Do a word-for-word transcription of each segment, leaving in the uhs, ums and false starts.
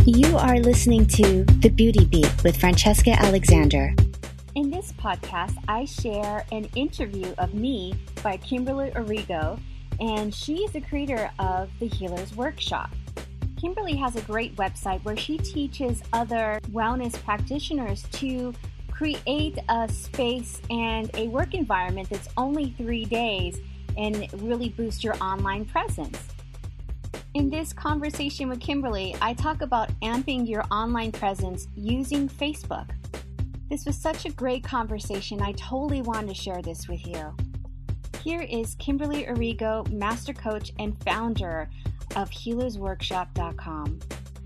You are listening to The Beauty Beat with Francesca Alexander. In this podcast, I share an interview of me by Kimberly Arrigo, and she is the creator of the Healers Workshop. Kimberly has a great website where she teaches other wellness practitioners to create a space and a work environment that's only three days and really boost your online presence. In this conversation with Kimberly, I talk about amping your online presence using Facebook. This was such a great conversation. I totally wanted to share this with you. Here is Kimberly Arrigo, Master Coach and founder of healers workshop dot com.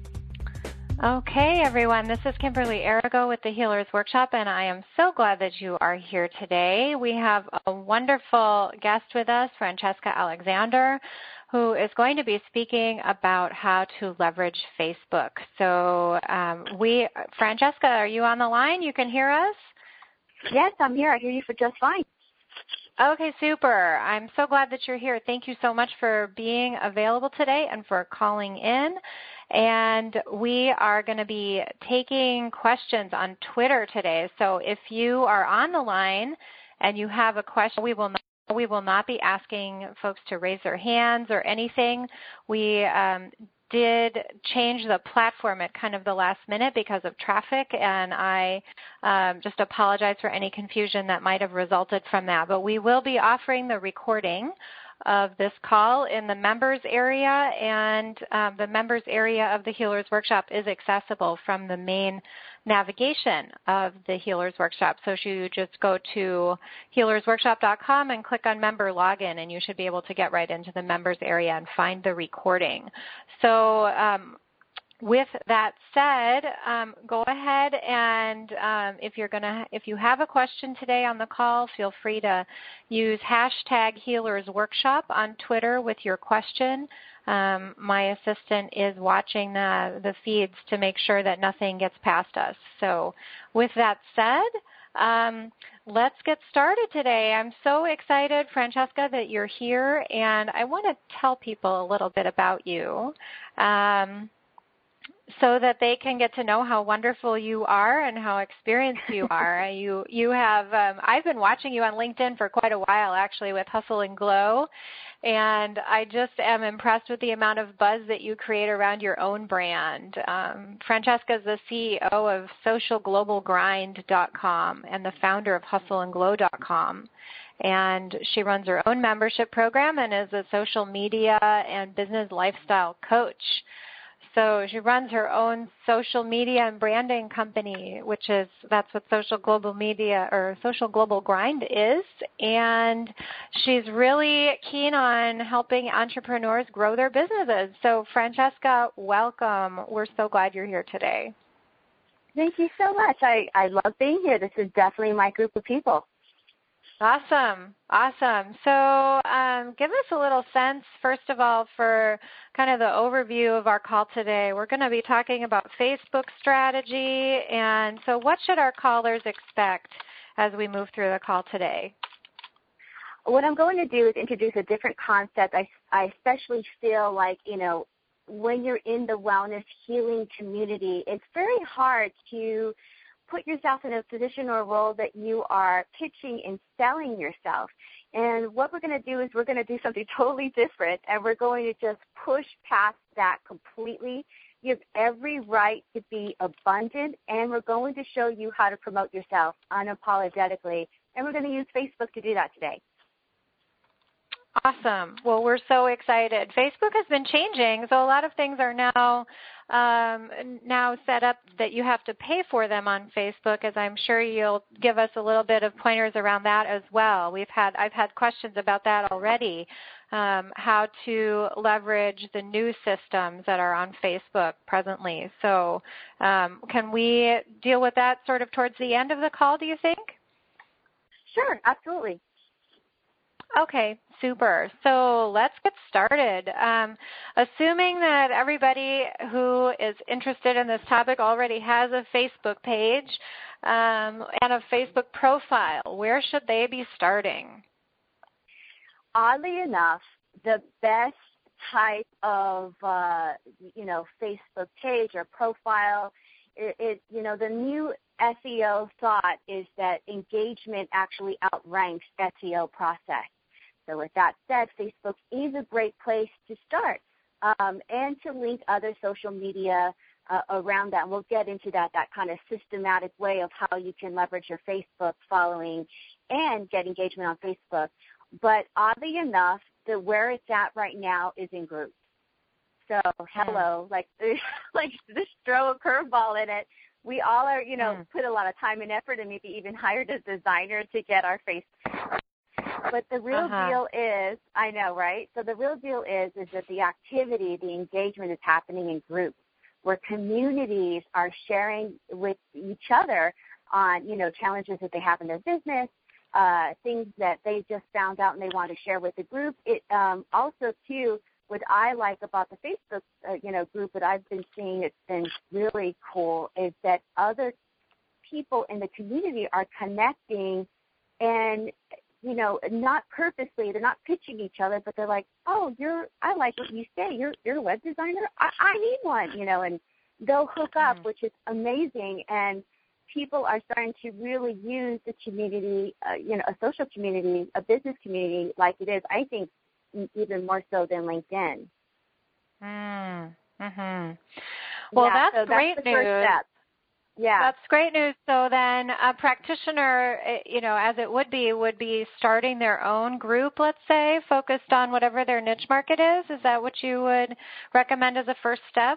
Okay, everyone, this is Kimberly Arrigo with the Healers Workshop, and I am so glad that you are here today. We have a wonderful guest with us, Francesca Alexander, who is going to be speaking about how to leverage Facebook. So um, we, Francesca, are you on the line? You can hear us? Yes, I'm here. I hear you for just fine. Okay, super. I'm so glad that you're here. Thank you so much for being available today and for calling in. And we are going to be taking questions on Twitter today. So if you are on the line and you have a question, we will not We will not be asking folks to raise their hands or anything. We um, did change the platform at kind of the last minute because of traffic, and I um, just apologize for any confusion that might have resulted from that. But we will be offering the recording of this call in the members area, and um, the members area of the Healers Workshop is accessible from the main navigation of the Healers Workshop. So you just go to healers workshop dot com and click on member login, and you should be able to get right into the members area and find the recording. So um, with that said, um, go ahead and um, if you're gonna, if you have a question today on the call, feel free to use hashtag Healers Workshop on Twitter with your question. Um, my assistant is watching the, the feeds to make sure that nothing gets past us. So with that said, um, let's get started today. I'm so excited, Francesca, that you're here, and I want to tell people a little bit about you. Um, so that they can get to know how wonderful you are and how experienced you are. You you have, um, I've been watching you on LinkedIn for quite a while, actually, with Hustle and Glow, and I just am impressed with the amount of buzz that you create around your own brand. Um, Francesca is the C E O of social global grind dot com and the founder of hustle and glow dot com. And she runs her own membership program and is a social media and business lifestyle coach. So she runs her own social media and branding company, which is, that's what Social Global Media or Social Global Grind is. And she's really keen on helping entrepreneurs grow their businesses. So Francesca, welcome. We're so glad you're here today. Thank you so much. I, I love being here. This is definitely my group of people. Awesome. Awesome. So um, give us a little sense, first of all, for kind of the overview of our call today. We're going to be talking about Facebook strategy. And so what should our callers expect as we move through the call today? What I'm going to do is introduce a different concept. I, I especially feel like, you know, when you're in the wellness healing community, it's very hard to put yourself in a position or a role that you are pitching and selling yourself. And what we're going to do is we're going to do something totally different, and we're going to just push past that completely. You have every right to be abundant, and we're going to show you how to promote yourself unapologetically, and we're going to use Facebook to do that today. Awesome. Well, we're so excited. Facebook has been changing, so a lot of things are now um, now set up that you have to pay for them on Facebook, as I'm sure you'll give us a little bit of pointers around that as well. We've had I've had questions about that already, um, how to leverage the new systems that are on Facebook presently. So um, can we deal with that sort of towards the end of the call, do you think? Sure, absolutely. Okay, super. So let's get started. Um, assuming that everybody who is interested in this topic already has a Facebook page um, and a Facebook profile, where should they be starting? Oddly enough, the best type of, uh, you know, Facebook page or profile. It, it, you know, the new S E O thought is that engagement actually outranks S E O process. So with that said, Facebook is a great place to start um, and to link other social media uh, around that. And we'll get into that, that kind of systematic way of how you can leverage your Facebook following and get engagement on Facebook. But oddly enough, the where it's at right now is in groups. So hello, mm. like like just throw a curveball in it. We all are, you know, mm. put a lot of time and effort and maybe even hired a designer to get our face. But the real uh-huh. deal is, I know, right? So the real deal is, is that the activity, the engagement is happening in groups where communities are sharing with each other on, you know, challenges that they have in their business, uh, things that they just found out and they want to share with the group. It um, also, too, what I like about the Facebook, uh, you know, group that I've been seeing, it's been really cool, is that other people in the community are connecting and, you know, not purposely, they're not pitching each other, but they're like, oh, you're, I like what you say. You're, you're a web designer. I, I need one, you know, and they'll hook up, mm-hmm. which is amazing. And people are starting to really use the community, uh, you know, a social community, a business community like it is, I think, even more so than LinkedIn. Mm, mm-hmm. Well, yeah, that's, so great that's the news. First step. Yeah. That's great news. So then a practitioner, you know, as it would be, would be starting their own group, let's say, focused on whatever their niche market is. Is that what you would recommend as a first step?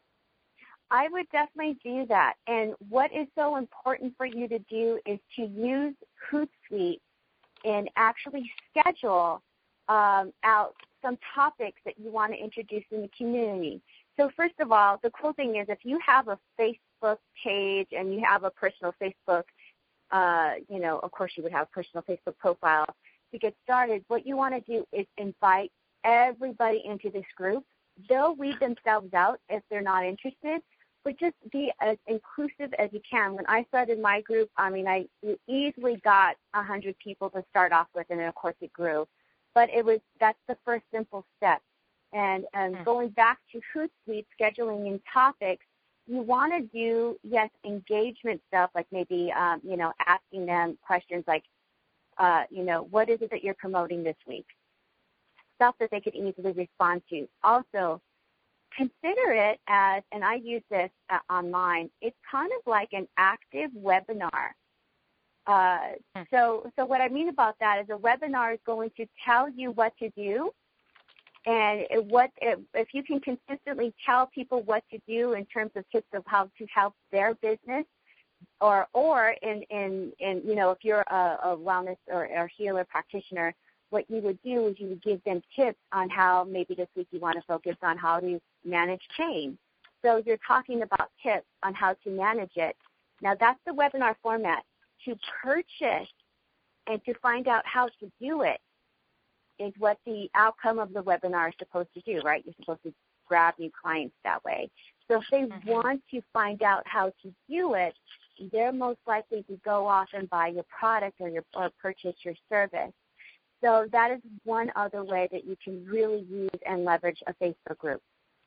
I would definitely do that. And what is so important for you to do is to use Hootsuite and actually schedule um, out some topics that you want to introduce in the community. So first of all, the cool thing is if you have a Facebook page and you have a personal Facebook, uh, you know, of course you would have a personal Facebook profile to get started, what you want to do is invite everybody into this group. They'll weed themselves out if they're not interested, but just be as inclusive as you can. When I started my group, I mean, I easily got one hundred people to start off with, and then, of course, it grew. But it was that's the first simple step. And, and hmm. going back to Hootsuite, scheduling in topics, you want to do, yes, engagement stuff, like maybe, um, you know, asking them questions like, uh, you know, what is it that you're promoting this week? Stuff that they could easily respond to. Also, consider it as, and I use this uh, online, it's kind of like an active webinar. Uh, so, so what I mean about that is a webinar is going to tell you what to do, and it, what it, if you can consistently tell people what to do in terms of tips of how to help their business, or or in in, in you know if you're a, a wellness or, or healer practitioner, what you would do is you would give them tips on how maybe this week you want to focus on how to manage pain. So you're talking about tips on how to manage it. Now that's the webinar format. To purchase and to find out how to do it is what the outcome of the webinar is supposed to do, right? You're supposed to grab new clients that way. So if they mm-hmm. want to find out how to do it, they're most likely to go off and buy your product or, your, or purchase your service. So that is one other way that you can really use and leverage a Facebook group.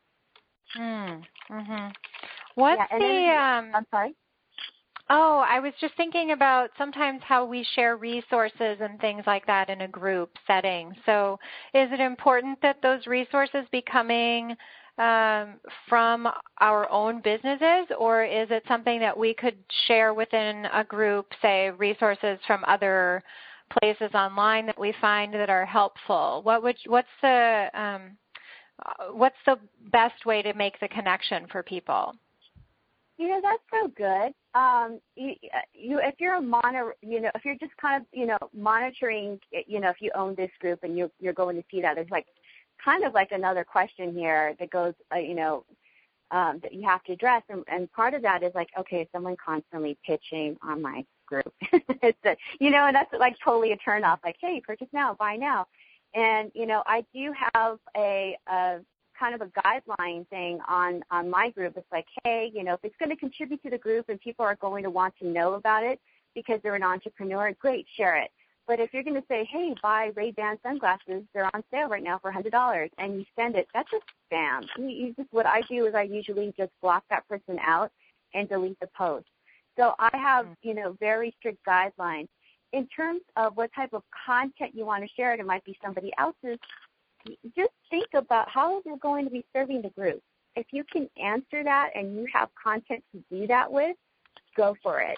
Mm-hmm. What's yeah, the... Then, um, I'm sorry? Oh, I was just thinking about sometimes how we share resources and things like that in a group setting. So is it important that those resources be coming um, from our own businesses, or is it something that we could share within a group, say resources from other places online that we find that are helpful? What would, what's the, um, what's the best way to make the connection for people? You know, that's so good. Um, you, you, if you're a monitor, you know, if you're just kind of, you know, monitoring, you know, if you own this group and you're, you're going to see that, there's like kind of like another question here that goes, uh, you know, um, that you have to address. And, and part of that is like, okay, is someone constantly pitching on my group? It's a, you know, and that's like totally a turnoff. Like, hey, purchase now, buy now. And, you know, I do have a, a kind of a guideline thing on, on my group. It's like, hey, you know, if it's going to contribute to the group and people are going to want to know about it because they're an entrepreneur, great, share it. But if you're going to say, hey, buy Ray-Ban sunglasses, they're on sale right now for one hundred dollars, and you send it, that's a spam. You, you just, what I do is I usually just block that person out and delete the post. So I have, you know, very strict guidelines. In terms of what type of content you want to share, it might be somebody else's, just think about how you're going to be serving the group. If you can answer that and you have content to do that with, go for it.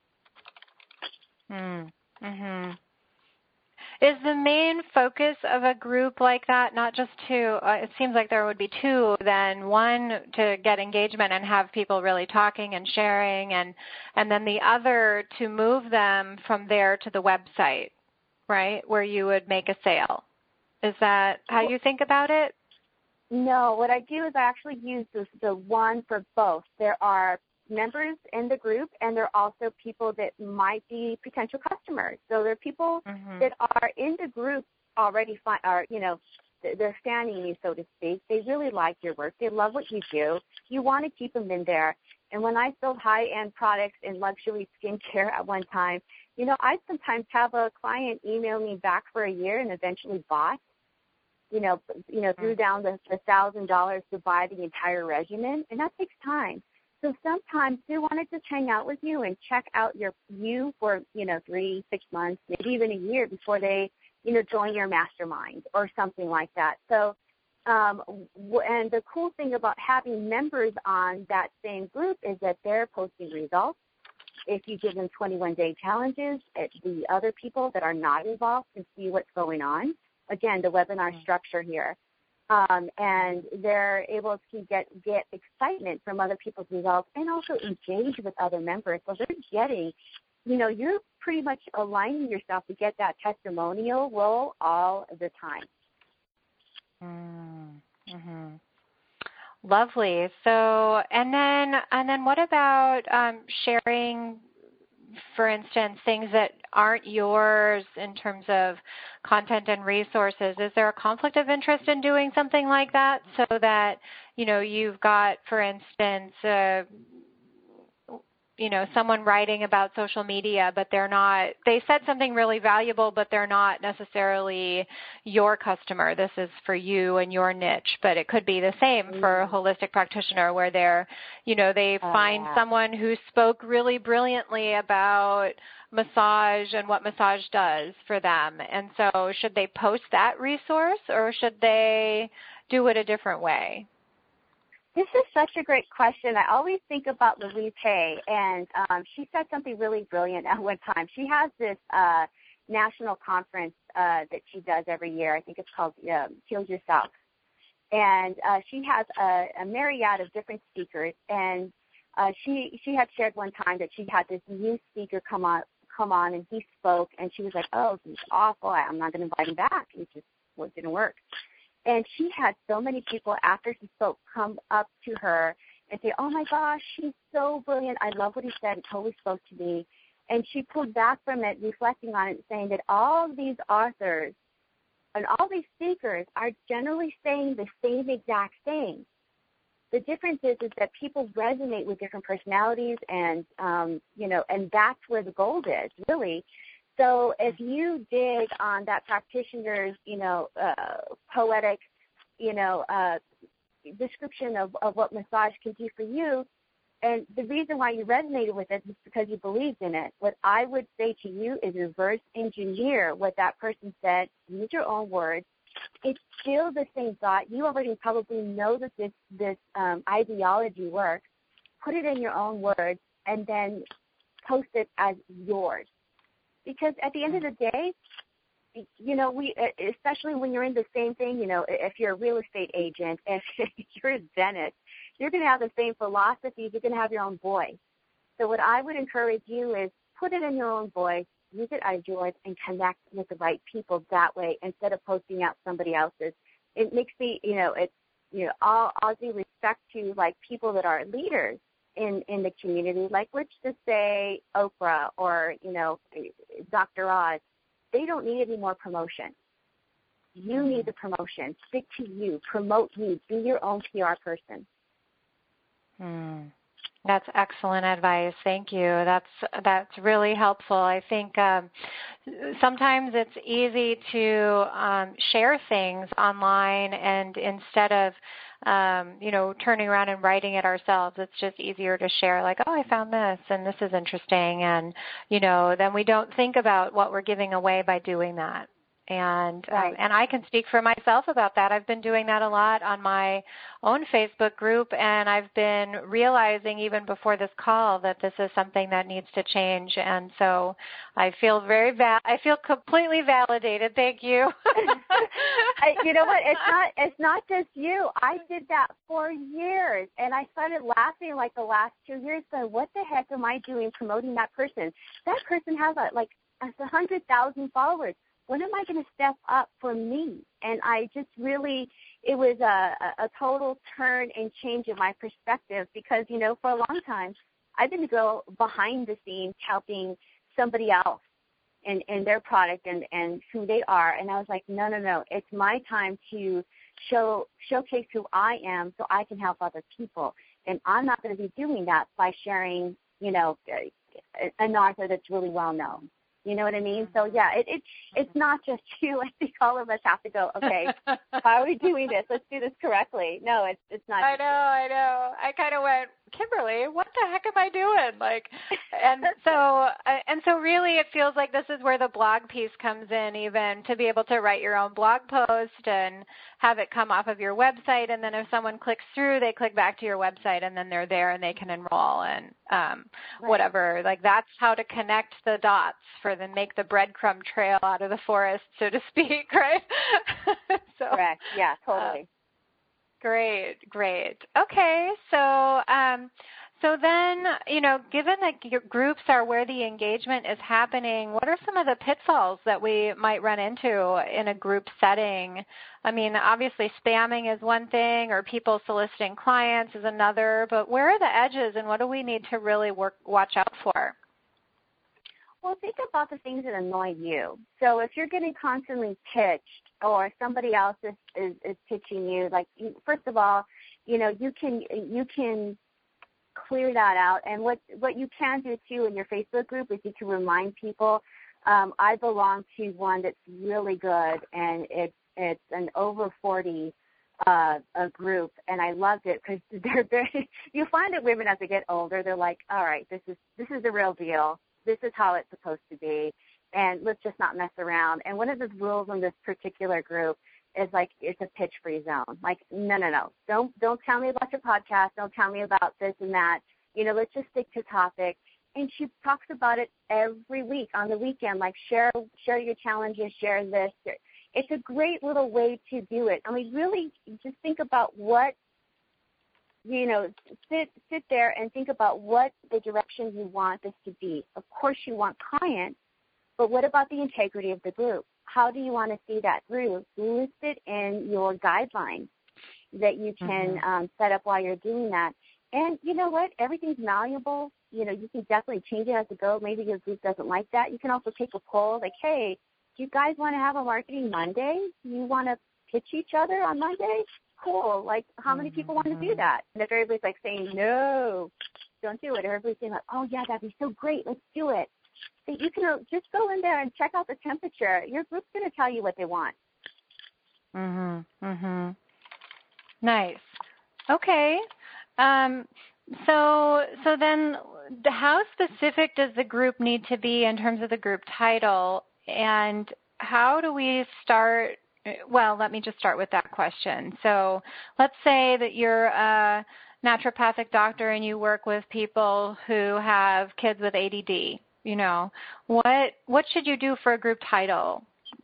Mm-hmm. Is the main focus of a group like that not just to, uh, it seems like there would be two, then one to get engagement and have people really talking and sharing, and, and then the other to move them from there to the website, right, where you would make a sale? Is that how you think about it? No, what I do is I actually use this, the one for both. There are members in the group, and there are also people that might be potential customers. So there are people mm-hmm. that are in the group already, fi- are you know, they're fanning you, so to speak. They really like your work. They love what you do. You want to keep them in there. And when I sold high-end products in luxury skincare at one time, you know, I'd sometimes have a client email me back for a year and eventually bought. You know, you know, threw down the the thousand dollars to buy the entire regimen, and that takes time. So sometimes they want to just hang out with you and check out your you for, you know, three, six months, maybe even a year before they, you know, join your mastermind or something like that. So, um, and the cool thing about having members on that same group is that they're posting results. If you give them twenty-one day challenges, the other people that are not involved can see what's going on. Again, the webinar structure here. Um, and they're able to get, get excitement from other people's results and also engage with other members. So they're getting, you know, you're pretty much aligning yourself to get that testimonial role all the time. Mm-hmm. Lovely. So, and then, and then what about um, sharing, for instance, things that aren't yours in terms of content and resources? Is there a conflict of interest in doing something like that so that, you know, you've got, for instance, uh, you know, someone writing about social media, but they're not, they said something really valuable, but they're not necessarily your customer. This is for you and your niche, but it could be the same mm-hmm. for a holistic practitioner where they're, you know, they oh, find yeah. someone who spoke really brilliantly about massage and what massage does for them. And so should they post that resource or should they do it a different way? This is such a great question. I always think about Louise Hay, and um, she said something really brilliant at one time. She has this uh, national conference uh, that she does every year. I think it's called uh, Heal Yourself. And uh, she has a, a myriad of different speakers, and uh, she she had shared one time that she had this new speaker come on, come on, and he spoke, and she was like, oh, he's awful. I'm not going to invite him back. It just it didn't work. And she had so many people after he spoke come up to her and say, oh, my gosh, he's so brilliant. I love what he said. It totally spoke to me. And she pulled back from it, reflecting on it, saying that all these authors and all these speakers are generally saying the same exact thing. The difference is, is that people resonate with different personalities, and, um, you know, and that's where the gold is, really. So if you dig on that practitioner's, you know, uh, poetic, you know, uh, description of, of what massage can do for you, and the reason why you resonated with it is because you believed in it. What I would say to you is reverse engineer what that person said. Use your own words. It's still the same thought. You already probably know that this, this um, ideology works. Put it in your own words and then post it as yours. Because at the end of the day, you know, we, especially when you're in the same thing, you know, if you're a real estate agent, if you're a dentist, you're going to have the same philosophies. You're going to have your own voice. So what I would encourage you is put it in your own voice, use it as yours, and connect with the right people that way instead of posting out somebody else's. It makes me, you know, it's, you know, all, all due respect to, like, people that are leaders in, in the community, like let's just say Oprah or, you know, Doctor Oz. They don't need any more promotion. You need the promotion. Stick to you. Promote you. Be your own P R person. Hmm. That's excellent advice. Thank you. That's that's really helpful. I think um, sometimes it's easy to um, share things online, and instead of um, you know turning around and writing it ourselves, it's just easier to share. Like, oh, I found this, and this is interesting, and you know, then we don't think about what we're giving away by doing that. And um, right. and I can speak for myself about that. I've been doing that a lot on my own Facebook group, and I've been realizing even before this call that this is something that needs to change. And so I feel very va- I feel completely validated. Thank you. I, you know what? It's not it's not just you. I did that for years, and I started laughing like the last two years. Going, what the heck am I doing promoting that person? That person has a, like a hundred thousand followers. When am I going to step up for me? And I just really, it was a, a total turn and change in my perspective because, you know, for a long time, I've been the girl behind the scenes helping somebody else in, in their product and, and who they are. And I was like, no, no, no, it's my time to show showcase who I am so I can help other people. And I'm not going to be doing that by sharing, you know, an author that's really well known. You know what I mean? So, yeah, it, it it's not just you. I think all of us have to go, okay, how are we doing this? Let's do this correctly. No, it's it's not. I know, I know. I kind of went, Kimberly, what the heck am I doing? Like, and so, and so really it feels like this is where the blog piece comes in, even to be able to write your own blog post and have it come off of your website. And then if someone clicks through, they click back to your website and then they're there and they can enroll and um, right. whatever. Like that's how to connect the dots for the make the breadcrumb trail out of the forest, so to speak, right? so, Correct. Yeah, totally. Uh, Great, great. Okay, so um, so then, you know, given that your groups are where the engagement is happening, what are some of the pitfalls that we might run into in a group setting? I mean, obviously spamming is one thing, or people soliciting clients is another, but where are the edges and what do we need to really work, watch out for? Well, think about the things that annoy you. So if you're getting constantly pitched or somebody else is, is, is pitching you, like, first of all, you know, you can you can clear that out. And what, what you can do, too, in your Facebook group is you can remind people. Um, I belong to one that's really good, and it's, it's an over forty uh, a group, and I loved it because they're very, you find that women as they get older, they're like, all right, this is this is the real deal. This is how it's supposed to be, and let's just not mess around. And one of the rules in this particular group is like it's a pitch-free zone. Like, no, no, no, don't don't tell me about your podcast. Don't tell me about this and that. You know, let's just stick to topic. And she talks about it every week on the weekend. Like, share share your challenges, share this. It's a great little way to do it. I mean, really, just think about what. You know, sit sit there and think about what the direction you want this to be. Of course, you want clients, but what about the integrity of the group? How do you want to see that group? List it in your guidelines that you can mm-hmm. um, set up while you're doing that. And you know what? Everything's malleable. You know, you can definitely change it as you go. Maybe your group doesn't like that. You can also take a poll like, hey, do you guys want to have a marketing Monday? Do you want to pitch each other on Monday? Cool. Like, how many people want to do that? And if everybody's like saying, no, don't do it, everybody's saying like, oh, yeah, that'd be so great. Let's do it. So you can just go in there and check out the temperature. Your group's going to tell you what they want. Mm-hmm. Mm-hmm. Nice. Okay. Um, so, so then how specific does the group need to be in terms of the group title, and how do we start? Well, let me just start with that question. So let's say that you're a naturopathic doctor and you work with people who have kids with A D D. You know, what what should you do for a group title?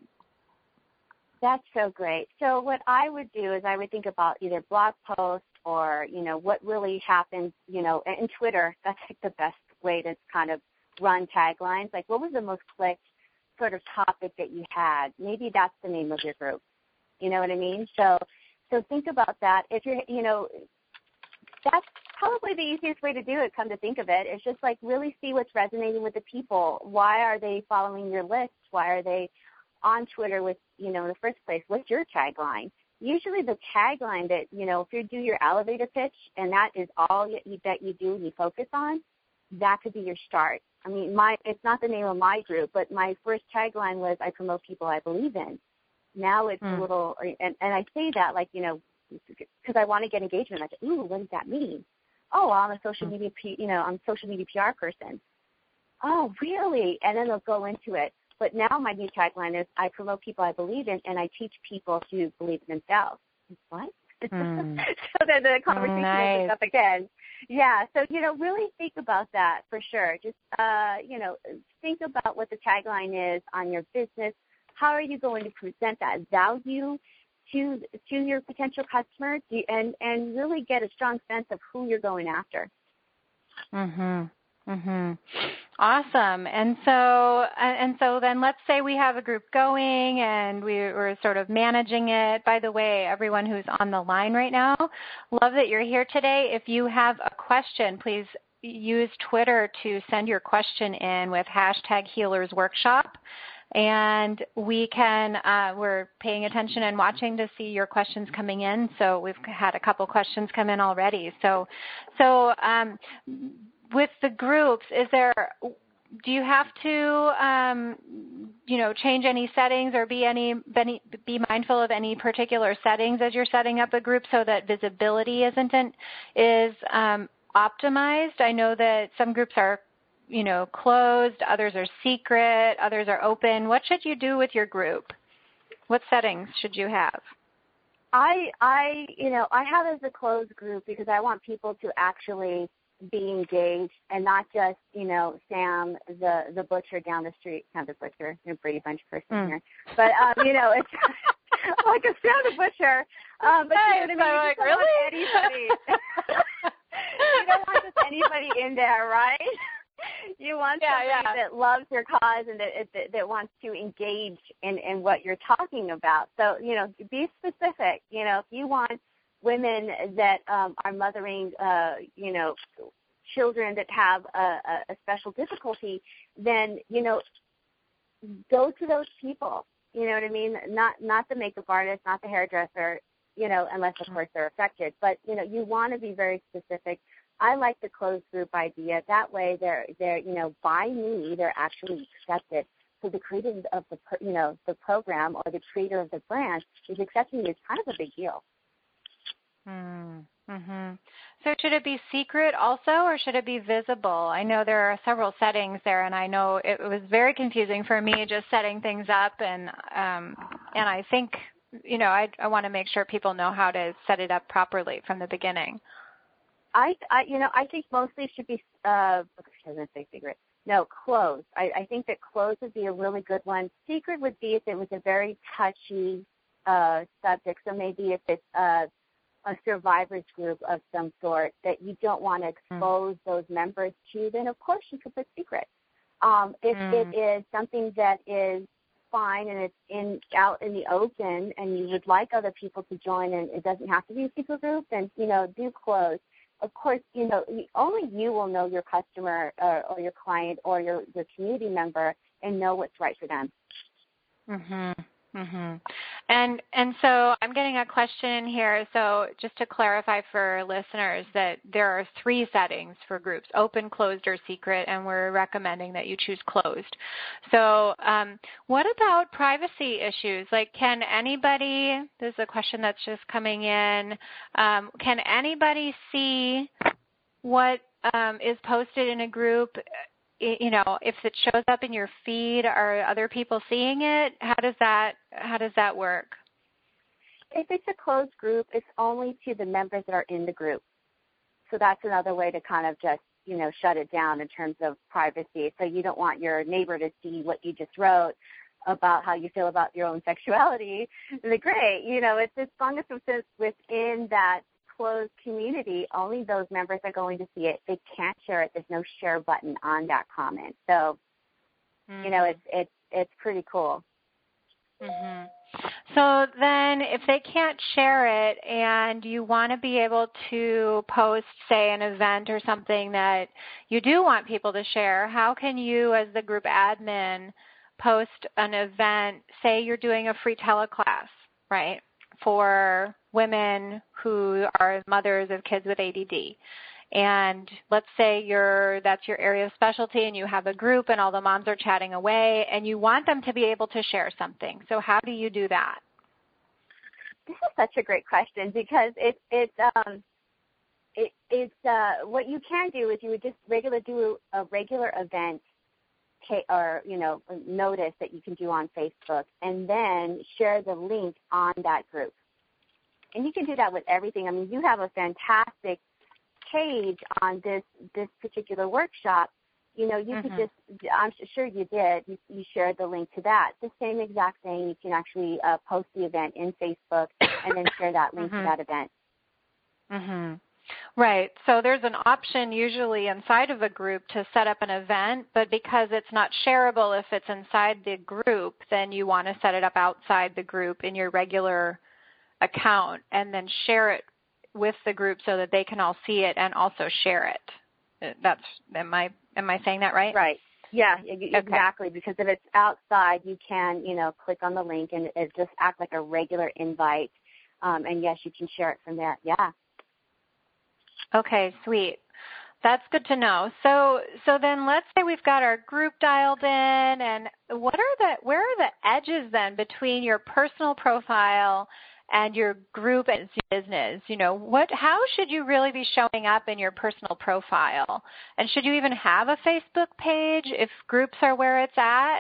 That's so great. So what I would do is I would think about either blog posts or, you know, what really happens, you know, and Twitter, that's like the best way to kind of run taglines. Like, what was the most clicked sort of topic that you had? Maybe that's the name of your group. You know what I mean? So so think about that. If you're, you know, that's probably the easiest way to do it, come to think of it. It's just like really see what's resonating with the people. Why are they following your list? Why are they on Twitter with, you know, in the first place? What's your tagline? usually the tagline that, you know, if you do your elevator pitch and that is all you, that you do and you focus on, that could be your start. I mean, my it's not the name of my group, but my first tagline was, I promote people I believe in. Now it's mm. a little, and, and I say that like, you know, because I want to get engagement. I say, ooh, what does that mean? Oh, I'm a social media, you know, I'm a social media P R person. Oh, really? And then they'll go into it. But now my new tagline is, I promote people I believe in, and I teach people to believe in themselves. What? Mm. So then the conversation nice. opens up again. Yeah, so, you know, really think about that for sure. Just, uh, you know, think about what the tagline is on your business. How are you going to present that value to to your potential customer, and, and really get a strong sense of who you're going after. Mhm. Mhm. Awesome. And so and so then let's say we have a group going and we, we're sort of managing it. By the way, everyone who's on the line right now, love that you're here today. If you have a question, please use Twitter to send your question in with hashtag Healers Workshop. And we can, uh, we're paying attention and watching to see your questions coming in. So we've had a couple questions come in already. So, so um, with the groups, is there, do you have to, um, you know, change any settings or be any, be mindful of any particular settings as you're setting up a group so that visibility isn't, is um, optimized? I know that some groups are, you know, closed, others are secret, others are open. What should you do with your group? What settings should you have? I, I, you know, I have it as a closed group because I want people to actually be engaged and not just, you know, Sam, the, the butcher down the street, not the butcher, the Brady Bunch person mm. here, but, um, you know, it's like a Sam the butcher, um, but hey, you know what I mean? Like, really? Anybody. You don't want just anybody in there, right? You want yeah, somebody yeah. that loves your cause and that, that that wants to engage in, in what you're talking about. So, you know, be specific. You know, if you want women that um, are mothering, uh, you know, children that have a, a special difficulty, then, you know, go to those people. You know what I mean? Not not the makeup artist, not the hairdresser, you know, unless, of course, they're affected. But, you know, you want to be very specific. I like the closed group idea. That way, they're they're you know by me, they're actually accepted. So the creator of the you know the program or the creator of the brand is accepting me is kind of a big deal. Mm-hmm. So should it be secret also, or should it be visible? I know there are several settings there, and I know it was very confusing for me just setting things up, and um, and I think you know I I want to make sure people know how to set it up properly from the beginning. I, I, you know, I think mostly it should be, uh, I was going to say secret. No, closed. I, I think that closed would be a really good one. Secret would be if it was a very touchy uh, subject. So maybe if it's uh, a survivors group of some sort that you don't want to expose mm. those members to, then of course you could put secret. Um, if mm. it is something that is fine and it's in out in the open and you would like other people to join and it doesn't have to be a secret group, then, you know, do close. Of course, you know, only you will know your customer or, or your client or your, your community member and know what's right for them. Mhm. Mhm. And and so I'm getting a question in here. So just to clarify for listeners that there are three settings for groups: open, closed, or secret, and we're recommending that you choose closed. So um, what about privacy issues? Like, can anybody? This is a question that's just coming in. Um, can anybody see what um, is posted in a group? You know, if it shows up in your feed, are other people seeing it? How does that how does that work? If it's a closed group, it's only to the members that are in the group. So that's another way to kind of just, you know, shut it down in terms of privacy. So you don't want your neighbor to see what you just wrote about how you feel about your own sexuality. They're great. You know, it's as long as it's within that closed community, only those members are going to see it. They can't share it. There's no share button on that comment. So, mm-hmm. you know, it's it's it's pretty cool. Mm-hmm. So then if they can't share it and you want to be able to post, say, an event or something that you do want people to share, how can you as the group admin post an event? Say you're doing a free teleclass, right? for women who are mothers of kids with A D D. And let's say you're, that's your area of specialty and you have a group and all the moms are chatting away and you want them to be able to share something. So how do you do that? This is such a great question because it, it, um, it, it's, uh, what you can do is you would just regular do a regular event or, you know, notice that you can do on Facebook and then share the link on that group. And you can do that with everything. I mean, you have a fantastic page on this this particular workshop. You know, you mm-hmm. could just, I'm sure you did, you, you shared the link to that. The same exact thing, you can actually uh, post the event in Facebook and then share that link mm-hmm. to that event. Mm-hmm. Right. So there's an option usually inside of a group to set up an event, but because it's not shareable if it's inside the group, then you want to set it up outside the group in your regular account and then share it with the group so that they can all see it and also share it. That's, am I, am I saying that right? Right. Yeah, exactly. Okay. Because if it's outside, you can, you know, click on the link and it just act like a regular invite. Um, and yes, you can share it from there. Yeah. Okay, sweet. That's good to know. So, so then let's say we've got our group dialed in, and what are the, where are the edges then between your personal profile and your group and business? You know, what, how should you really be showing up in your personal profile? And should you even have a Facebook page if groups are where it's at?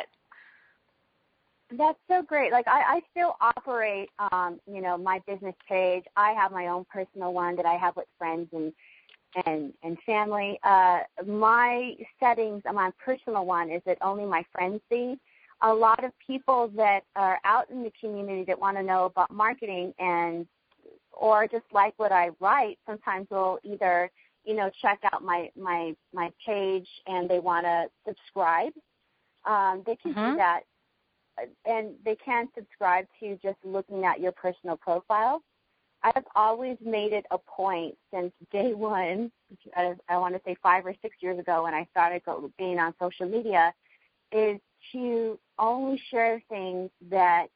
That's so great. Like I, I still operate, um, you know, my business page. I have my own personal one that I have with friends and and and family. Uh, my settings on my personal one is that only my friends see. A lot of people that are out in the community that want to know about marketing and or just like what I write, sometimes will either, you know, check out my my my page and they want to subscribe. Um, they can mm-hmm. do that. And they can subscribe to just looking at your personal profile. I've always made it a point since day one, I, I want to say five or six years ago when I started being on social media, is to only share things that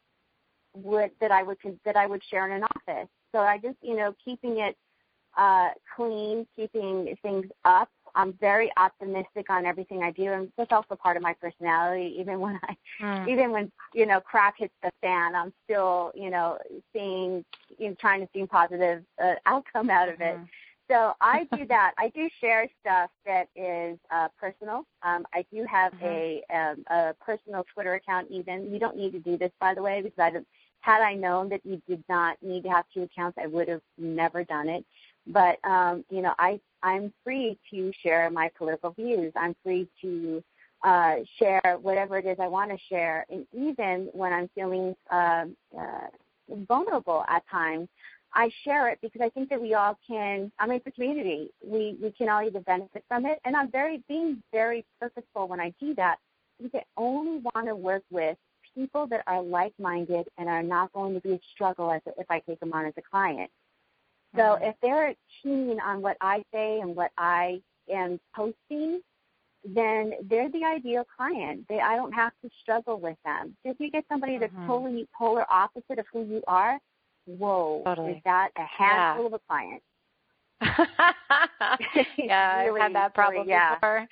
would that I would that I would share in an office. So I just, you know, keeping it uh, clean, keeping things up. I'm very optimistic on everything I do, and that's also part of my personality. Even when I, mm. even when you know crap hits the fan, I'm still you know seeing, you know, trying to see positive uh, outcome out of it. Mm. So I do that. I do share stuff that is uh, personal. Um, I do have mm-hmm. a um, a personal Twitter account. Even you don't need to do this, by the way, because I don't, had I known that you did not need to have two accounts, I would have never done it. But, um, you know, I, I'm free to share my political views. I'm free to uh, share whatever it is I want to share. And even when I'm feeling uh, uh, vulnerable at times, I share it because I think that we all can, I mean, it's a community. We, we can all either benefit from it. And I'm very being very purposeful when I do that because I only want to work with people that are like-minded and are not going to be a struggle as if I take them on as a client. So if they're keen on what I say and what I am posting, then they're the ideal client. They, I don't have to struggle with them. If you get somebody that's mm-hmm. totally polar opposite of who you are, whoa, totally. Is that a handful yeah. of a client? yeah, really, I've had that problem really, yeah. before.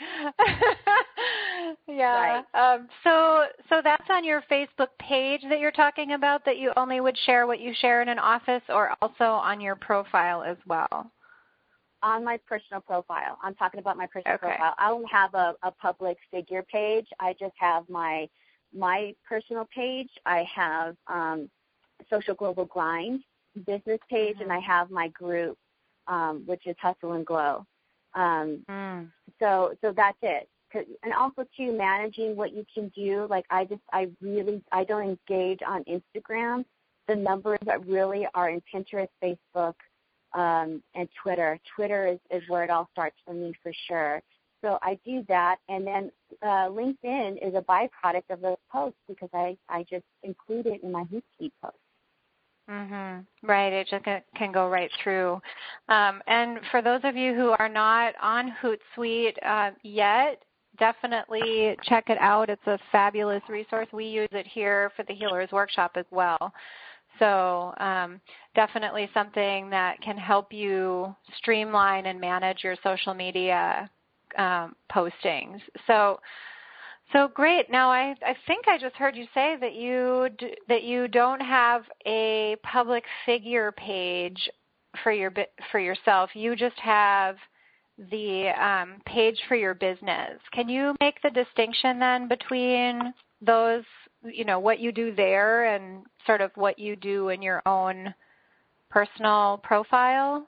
yeah. Right. Um, so, so that's on your Facebook page that you're talking about, that you only would share what you share in an office, or also on your profile as well? On my personal profile. I'm talking about my personal okay. profile. I don't have a, a public figure page. I just have my my personal page. I have um, Social Global Grind business page, mm-hmm. and I have my group. Um, which is Hustle and Glow. Um, mm. So so that's it. And also, too, managing what you can do. Like, I just, I really, I don't engage on Instagram. The numbers that really are in Pinterest, Facebook, um, and Twitter. Twitter is, is where it all starts for me for sure. So I do that. And then uh, LinkedIn is a byproduct of those posts because I, I just include it in my Hootsuite posts. Mm-hmm. Right, it just can go right through. Um, and for those of you who are not on Hootsuite uh, yet, definitely check it out. It's a fabulous resource. We use it here for the Healers Workshop as well. So um, definitely something that can help you streamline and manage your social media um, postings. So, so great. Now, I, I think I just heard you say that you d- that you don't have a public figure page for your for yourself. You just have the um, page for your business. Can you make the distinction then between those, you know, what you do there and sort of what you do in your own personal profile?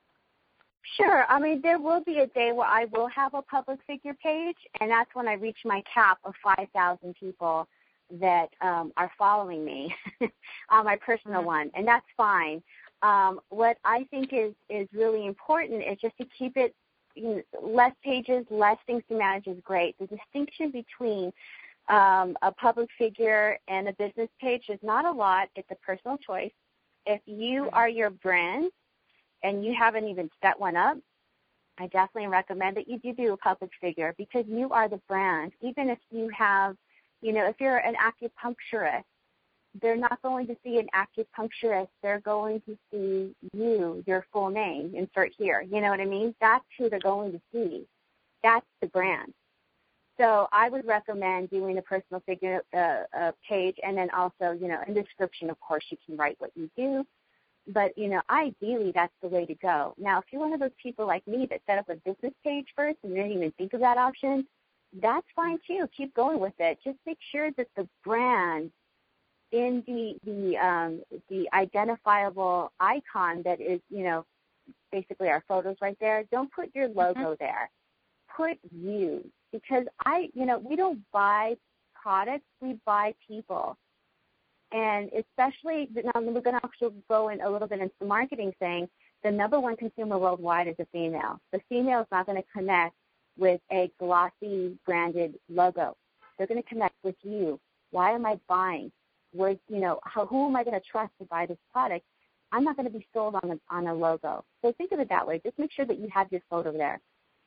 Sure. I mean, there will be a day where I will have a public figure page, and that's when I reach my cap of five thousand people that um, are following me on my personal mm-hmm. one, and that's fine. Um, what I think is, is really important is just to keep it, you know, less pages, less things to manage is great. The distinction between um, a public figure and a business page is not a lot. It's a personal choice. If you are your brand and you haven't even set one up, I definitely recommend that you do do a public figure because you are the brand. Even if you have, you know, if you're an acupuncturist, they're not going to see an acupuncturist. They're going to see you, your full name, insert here. You know what I mean? That's who they're going to see. That's the brand. So I would recommend doing a personal figure uh, uh, page, and then also, you know, in the description, of course, you can write what you do. But, you know, ideally, that's the way to go. Now, if you're one of those people like me that set up a business page first and didn't even think of that option, that's fine, too. Keep going with it. Just make sure that the brand in the the um, the identifiable icon that is, you know, basically our photos right there, don't put your logo mm-hmm. there. Put you. Because I, you know, we don't buy products, we buy people. And especially, now we're going to actually go in a little bit into the marketing thing, the number one consumer worldwide is a female. The female is not going to connect with a glossy branded logo. They're going to connect with you. Why am I buying? Where, you know, how, who am I going to trust to buy this product? I'm not going to be sold on a, on a logo. So think of it that way. Just make sure that you have your photo there.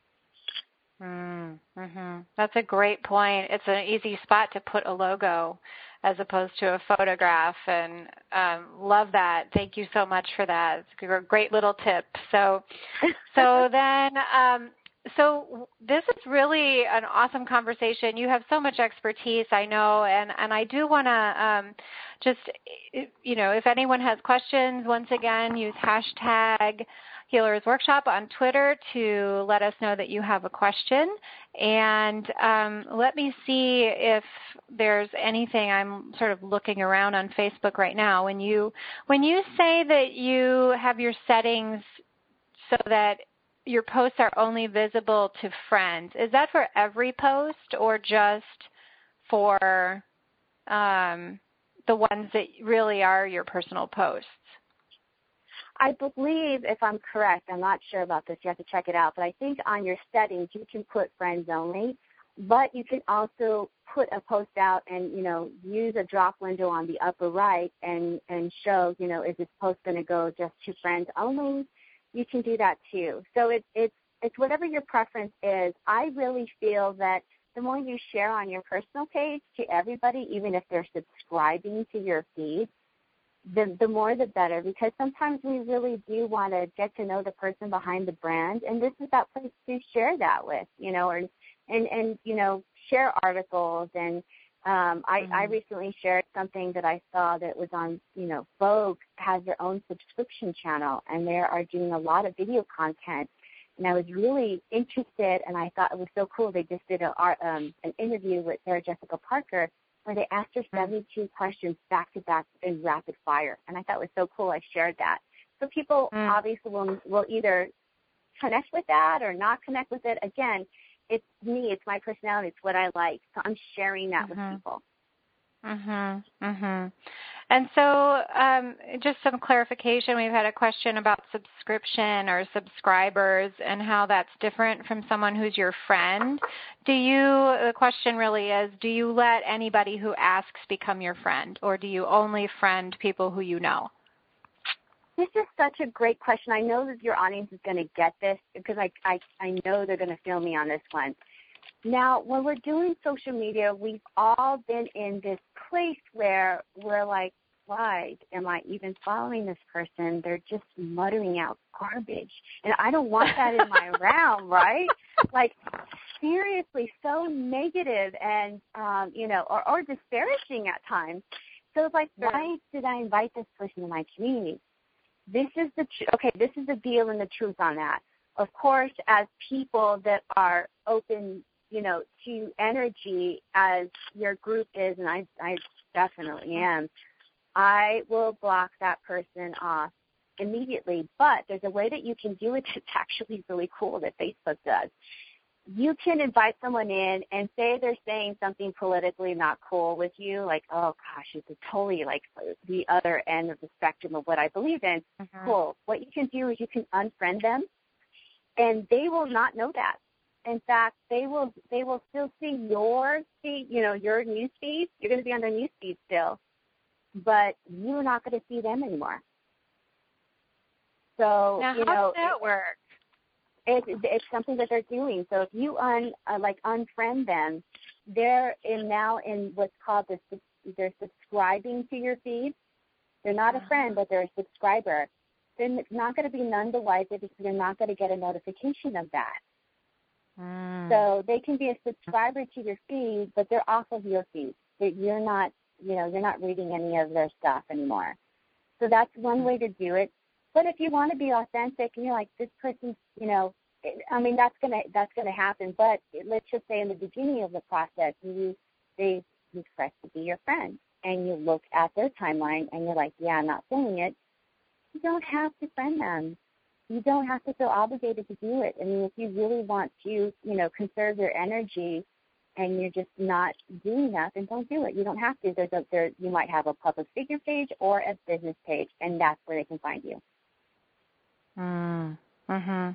Mm-hmm. That's a great point. It's an easy spot to put a logo as opposed to a photograph, and um, love that. Thank you so much for that. It's a great little tip. So, so then, um, so this is really an awesome conversation. You have so much expertise, I know, and, and I do want to um, just, you know, if anyone has questions, once again, use hashtag Healers Workshop on Twitter to let us know that you have a question. And um, let me see if there's anything. I'm sort of looking around on Facebook right now. When you when you say that you have your settings so that your posts are only visible to friends, is that for every post or just for um, the ones that really are your personal posts? I believe, if I'm correct, I'm not sure about this, you have to check it out, but I think on your settings you can put friends only, but you can also put a post out and, you know, use a drop window on the upper right and, and show, you know, is this post going to go just to friends only? You can do that too. So it, it's, it's whatever your preference is. I really feel that the more you share on your personal page to everybody, even if they're subscribing to your feed, The, the more the better, because sometimes we really do want to get to know the person behind the brand, and this is that place to share that with, you know, or, and, and you know, share articles. And um, I, mm-hmm. I recently shared something that I saw that was on, you know, Vogue has their own subscription channel, and they are doing a lot of video content. And I was really interested, and I thought it was so cool. They just did a, um, an interview with Sarah Jessica Parker, where they asked her seventy-two questions back-to-back in rapid fire. And I thought it was so cool. I shared that. So people mm. obviously will, will either connect with that or not connect with it. Again, it's me. It's my personality. It's what I like. So I'm sharing that mm-hmm. with people. Mm-hmm. Mm-hmm. And so um, just some clarification. We've had a question about subscription or subscribers and how that's different from someone who's your friend. Do you, the question really is, do you let anybody who asks become your friend, or do you only friend people who you know? This is such a great question. I know that your audience is going to get this because I, I, I know they're going to feel me on this one. Now, when we're doing social media, we've all been in this place where we're like, replied, am I even following this person? They're just muttering out garbage. And I don't want that in my realm, right? Like, seriously, so negative and, um, you know, or, or disparaging at times. So it's like, yeah. why did I invite this person to my community? This is the, tr- okay, this is the deal and the truth on that. Of course, as people that are open, you know, to energy as your group is, and I, I definitely am, I will block that person off immediately. But there's a way that you can do it that's actually really cool that Facebook does. You can invite someone in and say they're saying something politically not cool with you, like, oh, gosh, it's totally like the other end of the spectrum of what I believe in. Mm-hmm. Cool. What you can do is you can unfriend them, and they will not know that. In fact, they will they will still see your feed, you know, your news feed. You're going to be on their news feed still, but you're not going to see them anymore. So, now, you how know, does that work? It, it's something that they're doing. So if you un uh, like unfriend them, they're in now in what's called the they're subscribing to your feed. They're not a friend, but they're a subscriber. They're not going to be none the wiser because they're not going to get a notification of that. Mm. So they can be a subscriber to your feed, but they're off of your feed. That you're not, you know, you're not reading any of their stuff anymore. So that's one way to do it. But if you want to be authentic and you're like, this person's, you know, I mean, that's gonna that's gonna happen. But let's just say in the beginning of the process, you they express to be your friend, and you look at their timeline and you're like, yeah, I'm not feeling it. You don't have to friend them. You don't have to feel obligated to do it. I mean, if you really want to, you know, conserve your energy, and you're just not doing that, then don't do it. You don't have to. There's a, there you might have a public figure page or a business page, and that's where they can find you. Mm. Mhm.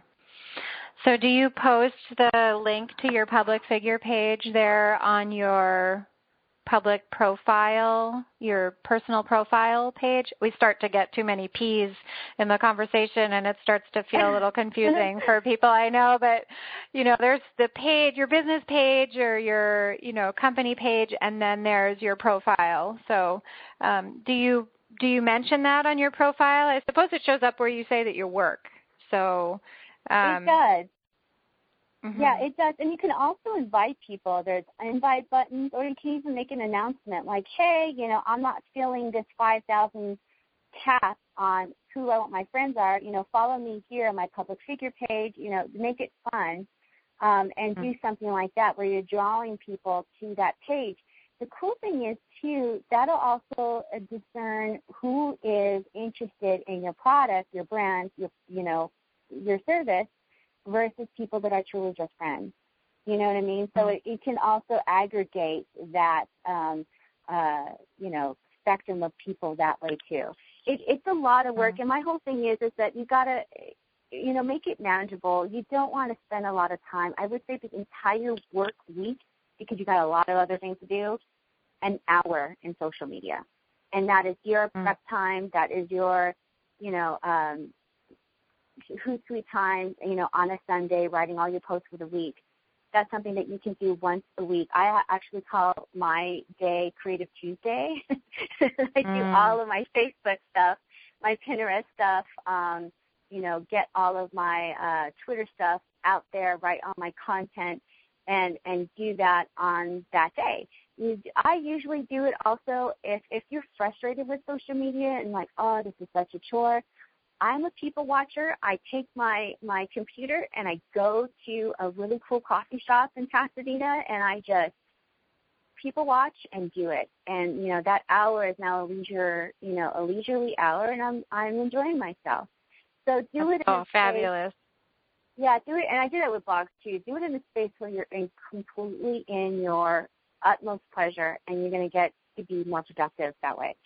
So do you post the link to your public figure page there on your public profile, your personal profile page? We start to get too many P's in the conversation, and it starts to feel a little confusing for people, I know. But, you know, there's the page, your business page or your, you know, company page, and then there's your profile. So um, do you do you mention that on your profile? I suppose it shows up where you say that you work. So um, it does. Mm-hmm. Yeah, it does. And you can also invite people. There's invite buttons, or you can even make an announcement like, hey, you know, I'm not feeling this five thousand cap on who I want my friends are. You know, follow me here on my public figure page. You know, make it fun um, and mm-hmm. do something like that where you're drawing people to that page. The cool thing is, too, that'll also discern who is interested in your product, your brand, your, you know, your service, versus people that are truly just friends. You know what I mean? So it, it can also aggregate that, um, uh, you know, spectrum of people that way too. It, it's a lot of work, and my whole thing is is that you got to, you know, make it manageable. You don't want to spend a lot of time. I would say the entire work week, because you got a lot of other things to do, an hour in social media. And that is your prep time. That is your, you know, um, Hootsuite time, you know, on a Sunday, writing all your posts for the week. That's something that you can do once a week. I actually call my day Creative Tuesday. I mm. do all of my Facebook stuff, my Pinterest stuff, um, you know, get all of my uh, Twitter stuff out there, write all my content, and, and do that on that day. You, I usually do it also if, if you're frustrated with social media and like, oh, this is such a chore. I'm a people watcher. I take my, my computer and I go to a really cool coffee shop in Pasadena, and I just people watch and do it. And, you know, that hour is now a leisure, you know, a leisurely hour, and I'm I'm enjoying myself. So do it in oh, a fabulous. Space, yeah, do it. And I do that with blogs, too. Do it in a space where you're in completely in your utmost pleasure, and you're going to get to be more productive that way.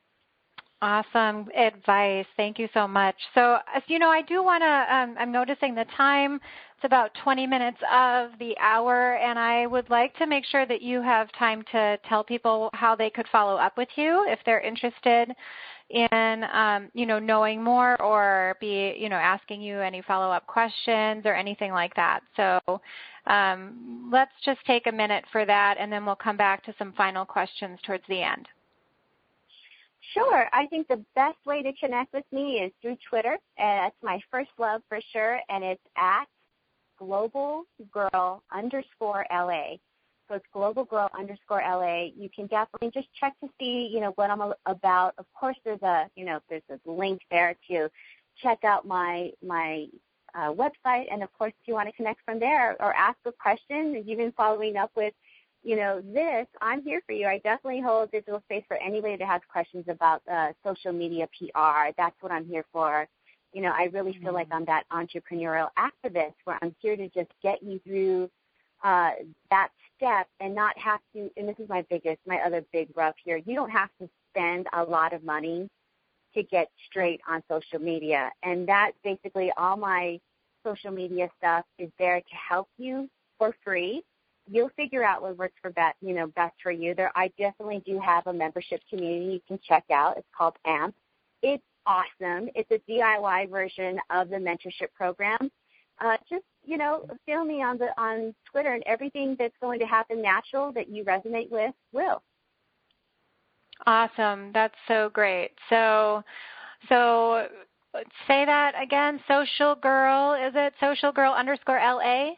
Awesome advice. Thank you so much. So, you know, I do want to, um, I'm noticing the time, it's about twenty minutes of the hour, and I would like to make sure that you have time to tell people how they could follow up with you if they're interested in, um, you know, knowing more or be, you know, asking you any follow-up questions or anything like that. So um, let's just take a minute for that, and then we'll come back to some final questions towards the end. Sure. I think the best way to connect with me is through Twitter. And that's my first love for sure, and it's at Global Girl underscore L A. So it's Global Girl underscore L A. You can definitely just check to see, you know, what I'm about. Of course, there's a, you know, there's a link there to check out my my uh, website. And of course, if you want to connect from there or ask a question, even following up with, you know, this, I'm here for you. I definitely hold digital space for anybody that has questions about uh, social media P R. That's what I'm here for. You know, I really feel like I'm that entrepreneurial activist where I'm here to just get you through uh, that step and not have to, and this is my biggest, my other big rub here, you don't have to spend a lot of money to get straight on social media. And that's basically all my social media stuff is there to help you for free. You'll figure out what works for best, you know, best for you. There, I definitely do have a membership community you can check out. It's called A M P. It's awesome. It's a D I Y version of the mentorship program. Uh, just, you know, feel me on the on Twitter, and everything that's going to happen natural that you resonate with will. Awesome. That's so great. So, so say that again. Social Girl, is it Social Girl underscore L A?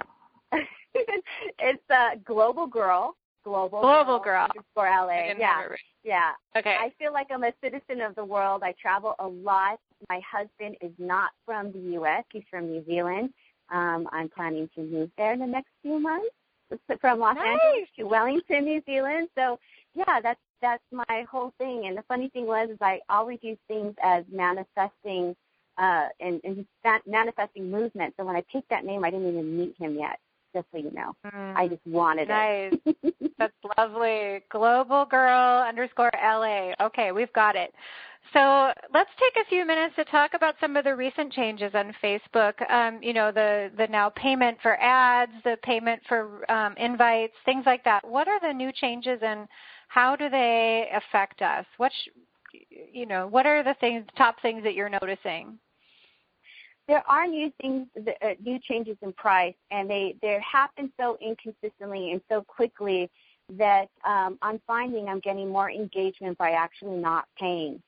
It's uh, Global Girl. Global, Global Girl. Underscore L A. Yeah. Yeah. Okay. I feel like I'm a citizen of the world. I travel a lot. My husband is not from the U S. He's from New Zealand. Um, I'm planning to move there in the next few months from Los nice. Angeles to Wellington, New Zealand. So, yeah, that's that's my whole thing. And the funny thing was is I always use things as manifesting uh, and, and that manifesting movement. So when I picked that name, I didn't even meet him yet. Just so you know, mm, I just wanted nice. it. Nice. That's lovely. Global Girl underscore L A. Okay, we've got it. So let's take a few minutes to talk about some of the recent changes on Facebook. Um, you know, the, the now payment for ads, the payment for um, invites, things like that. What are the new changes and how do they affect us? What, sh- you know, what are the things, top things that you're noticing? There are new things, uh, new changes in price, and they, they happen so inconsistently and so quickly that um, I'm finding I'm getting more engagement by actually not paying.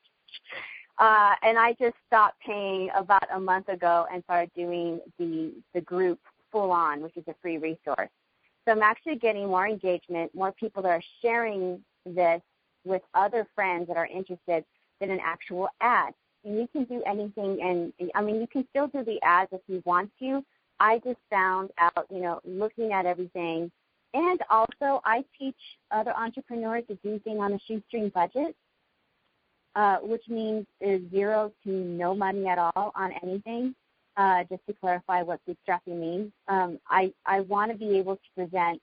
Uh, and I just stopped paying about a month ago and started doing the, the group full on, which is a free resource. So I'm actually getting more engagement, more people that are sharing this with other friends that are interested than an actual ad. And you can do anything, and I mean, you can still do the ads if you want to. I just found out, you know, looking at everything. And also, I teach other entrepreneurs to do things on a shoestring budget, uh, which means is zero to no money at all on anything, uh, just to clarify what bootstrapping means. Um, I, I want to be able to present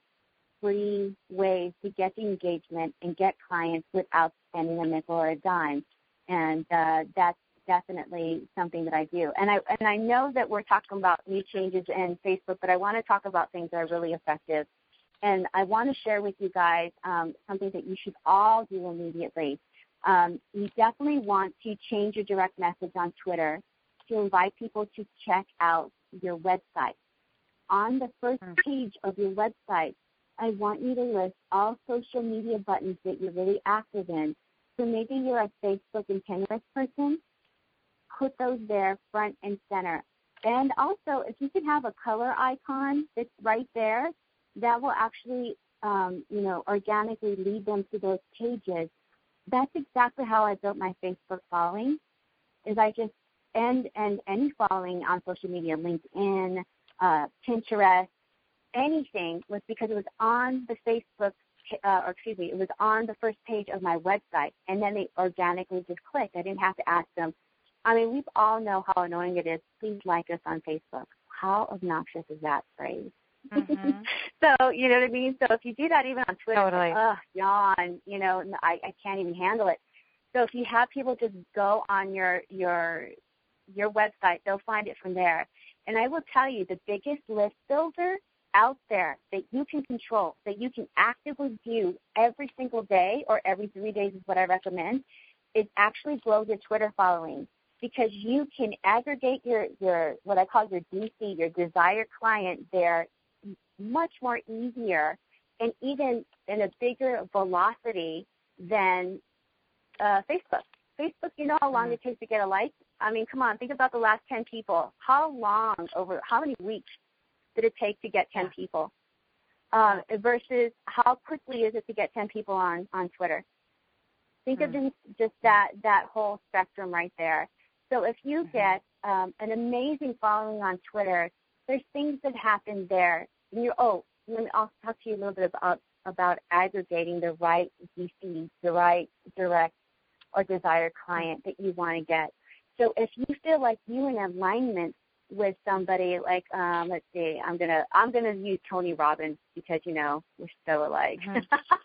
free ways to get the engagement and get clients without spending a nickel or a dime. And uh, that's definitely something that I do. And I and I know that we're talking about new changes in Facebook, but I want to talk about things that are really effective. And I want to share with you guys um, something that you should all do immediately. Um, you definitely want to change your direct message on Twitter to invite people to check out your website. On the first page of your website, I want you to list all social media buttons that you're really active in. So maybe you're a Facebook and Pinterest person. Put those there front and center. And also, if you can have a color icon that's right there, that will actually, um, you know, organically lead them to those pages. That's exactly how I built my Facebook following, is I just, and, and any following on social media, LinkedIn, uh, Pinterest, anything, was because it was on the Facebook, uh, or excuse me, it was on the first page of my website, and then they organically just clicked. I didn't have to ask them. I mean, we all know how annoying it is. Please like us on Facebook. How obnoxious is that phrase? Mm-hmm. So, you know what I mean? So if you do that even on Twitter, totally. Ugh, yawn, you know, I, I can't even handle it. So if you have people just go on your your your website, they'll find it from there. And I will tell you, the biggest list builder out there that you can control, that you can actively do every single day or every three days is what I recommend, is actually grow your Twitter following. Because you can aggregate your, your what I call your D C, your desired client there much more easier and even in a bigger velocity than uh, Facebook. Facebook, you know how long it takes to get a like? I mean, come on, think about the last ten people. How long, over how many weeks did it take to get ten people? Um, versus how quickly is it to get ten people on, on Twitter? Think mm. of just, just that, that whole spectrum right there. So if you mm-hmm. get um, an amazing following on Twitter, there's things that happen there. And you're, oh, let me, I'll talk to you a little bit about, about aggregating the right D C, the right direct or desired client that you want to get. So if you feel like you're in alignment with somebody, like um, let's see, I'm gonna I'm gonna use Tony Robbins because you know we're so alike. Mm-hmm.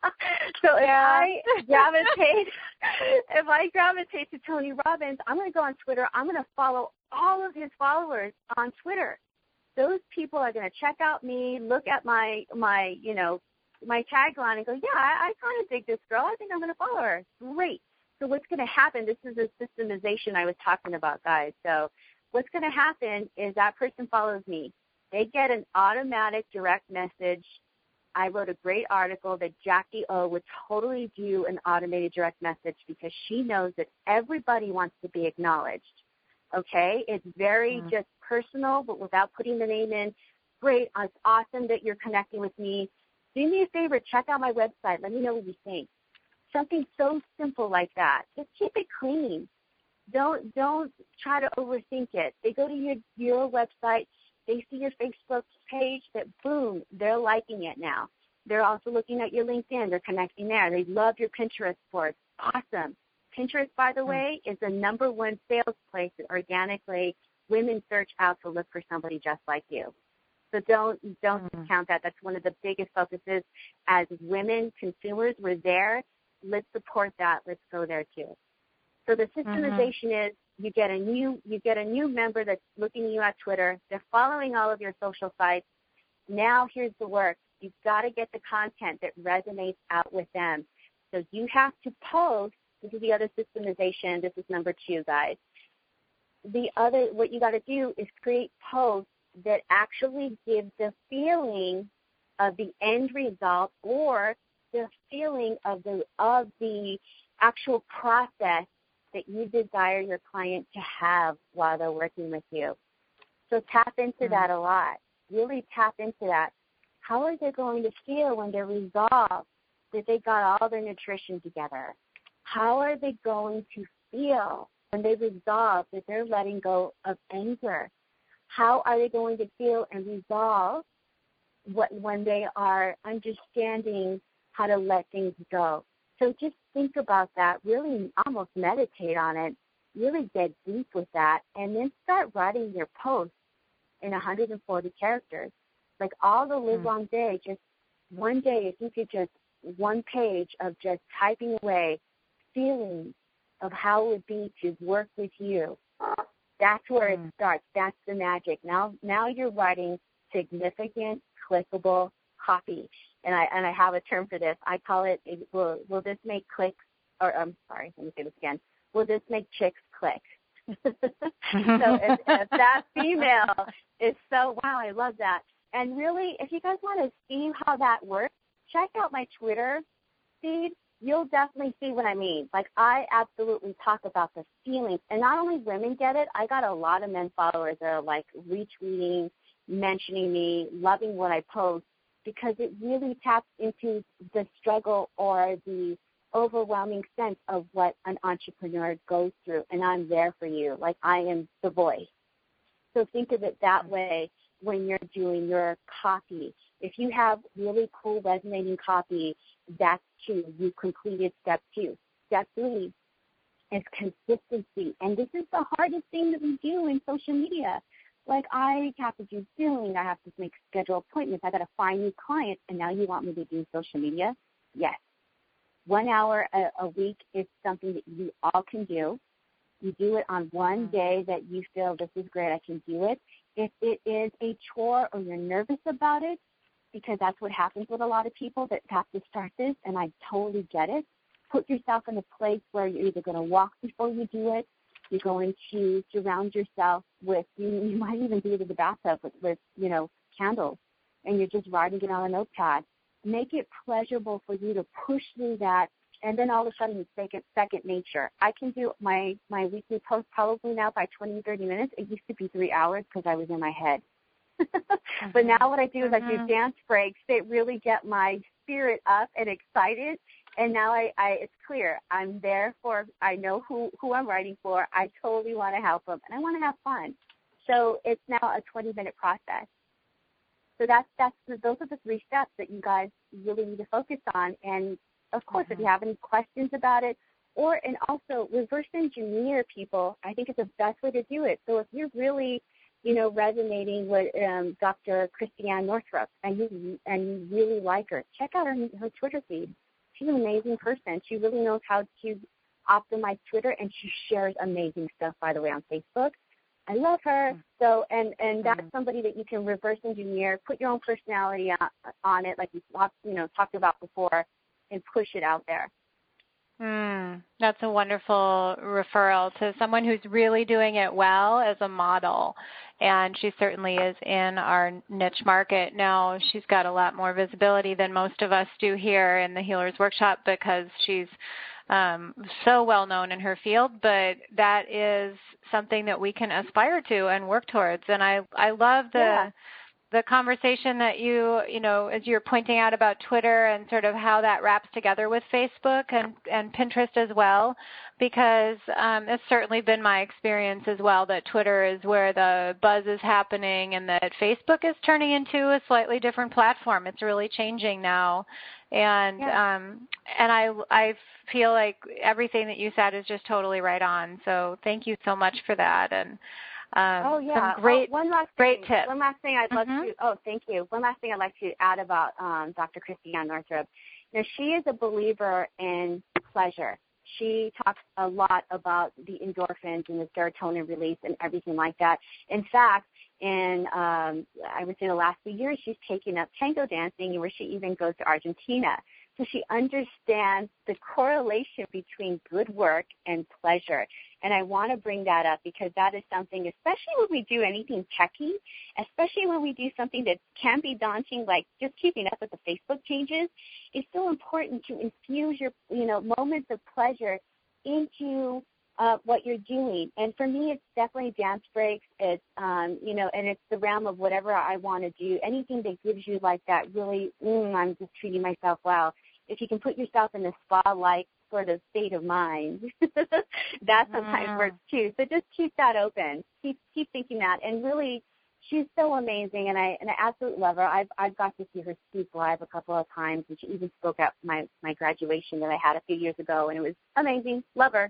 So if yeah. I gravitate, if I gravitate to Tony Robbins, I'm gonna go on Twitter. I'm gonna follow all of his followers on Twitter. Those people are gonna check out me, look at my my you know my tagline, and go, yeah, I, I kind of dig this girl. I think I'm gonna follow her. Great. So what's gonna happen? This is the systemization I was talking about, guys. So what's going to happen is that person follows me. They get an automatic direct message. I wrote a great article that Jackie O would totally do an automated direct message because she knows that everybody wants to be acknowledged. Okay? It's very mm-hmm. just personal, but without putting the name in. Great. It's awesome that you're connecting with me. Do me a favor. Check out my website. Let me know what you think. Something so simple like that. Just keep it clean. Don't don't try to overthink it. They go to your, your website, they see your Facebook page, that boom, they're liking it now. They're also looking at your LinkedIn. They're connecting there. They love your Pinterest board. Awesome. Pinterest, by the way, is the number one sales place that organically women search out to look for somebody just like you. So don't don't mm-hmm. discount that. That's one of the biggest focuses as women consumers. We're there. Let's support that. Let's go there too. So the systemization mm-hmm. is you get a new you get a new member that's looking at you at Twitter. They're following all of your social sites. Now here's the work. You've got to get the content that resonates out with them. So you have to post. This is the other systemization. This is number two, guys. The other, what you got to do is create posts that actually give the feeling of the end result or the feeling of the of the actual process that you desire your client to have while they're working with you. So tap into mm-hmm. that a lot. Really tap into that. How are they going to feel when they're resolved that they got all their nutrition together? How are they going to feel when they resolve that they're letting go of anger? How are they going to feel and resolve what, when they are understanding how to let things go? So just think about that, really almost meditate on it, really get deep with that, and then start writing your posts in one hundred forty characters. Like all the live long day, just one day, if you could just one page of just typing away feelings of how it would be to work with you. That's where it starts. That's the magic. Now, now you're writing significant, clickable copy. And I and I have a term for this. I call it, will, will this make clicks, or I'm sorry, let me say this again. Will this make chicks click? So if, if that female is so, wow, I love that. And really, if you guys want to see how that works, check out my Twitter feed. You'll definitely see what I mean. Like, I absolutely talk about the feelings. And not only women get it, I got a lot of men followers that are, like, retweeting, mentioning me, loving what I post, because it really taps into the struggle or the overwhelming sense of what an entrepreneur goes through, and I'm there for you. Like, I am the voice. So think of it that way when you're doing your copy. If you have really cool resonating copy, that's two. You completed step two. Step three is consistency, and this is the hardest thing that we do in social media. Like, I have to do Zoom, I have to make schedule appointments, I got to find new clients, and now you want me to do social media? Yes. One hour a, a week is something that you all can do. You do it on one day that you feel this is great, I can do it. If it is a chore or you're nervous about it, because that's what happens with a lot of people that have to start this, and I totally get it, put yourself in a place where you're either going to walk before you do it, you're going to surround yourself with, you, you might even do it in the bathtub with, with, you know, candles, and you're just writing it on a notepad. Make it pleasurable for you to push through that And then all of a sudden it's second, second nature. I can do my, my weekly post probably now by twenty, thirty minutes. It used to be three hours because I was in my head. mm-hmm. But now what I do is mm-hmm. I do dance breaks that really get my spirit up and excited. And now I, I it's clear. I'm there for, I know who, who I'm writing for. I totally want to help them, and I want to have fun. So it's now a twenty-minute process. So that's, that's those are the three steps that you guys really need to focus on. And, of course, mm-hmm. if you have any questions about it, or and also reverse engineer people, I think is the best way to do it. So if you're really, you know, resonating with um, Doctor Christiane Northrup and you and you really like her, check out her, her Twitter feed. She's an amazing person. She really knows how to optimize Twitter, and she shares amazing stuff, by the way, on Facebook. I love her. Mm-hmm. So, and, and that's mm-hmm. somebody that you can reverse engineer, put your own personality on, on it, like you talked, you know, talked about before, and push it out there. Mm, that's a wonderful referral to someone who's really doing it well as a model. And she certainly is in our niche market. Now, she's got a lot more visibility than most of us do here in the Healers Workshop because she's um, so well known in her field, but that is something that we can aspire to and work towards. And I, I love the... Yeah. the conversation that you, you know, as you're pointing out about Twitter and sort of how that wraps together with Facebook and, and Pinterest as well, because um, it's certainly been my experience as well that Twitter is where the buzz is happening and that Facebook is turning into a slightly different platform. It's really changing now. And yeah. um, and I, I feel like everything that you said is just totally right on. So thank you so much for that. And Um, oh yeah, some great, oh, one last great thing. tips. One last thing I'd love mm-hmm. to. Oh, thank you. One last thing I'd like to add about um, Doctor Christiane Northrup. Now, she is a believer in pleasure. She talks a lot about the endorphins and the serotonin release and everything like that. In fact, in um, I would say the last few years, she's taken up tango dancing, where she even goes to Argentina. So she understands the correlation between good work and pleasure. And I want to bring that up because that is something, especially when we do anything techy, especially when we do something that can be daunting, like just keeping up with the Facebook changes, it's so important to infuse your, you know, moments of pleasure into uh, what you're doing. And for me, it's definitely dance breaks. It's, um, you know, and it's the realm of whatever I want to do. Anything that gives you like that really, mm, I'm just treating myself well. If you can put yourself in a spa-like sort of state of mind, that sometimes mm. works too. So just keep that open. Keep keep thinking that. And really, she's so amazing, and I and I absolutely love her. I've I've got to see her speak live a couple of times, and she even spoke at my my graduation that I had a few years ago, and it was amazing. Love her.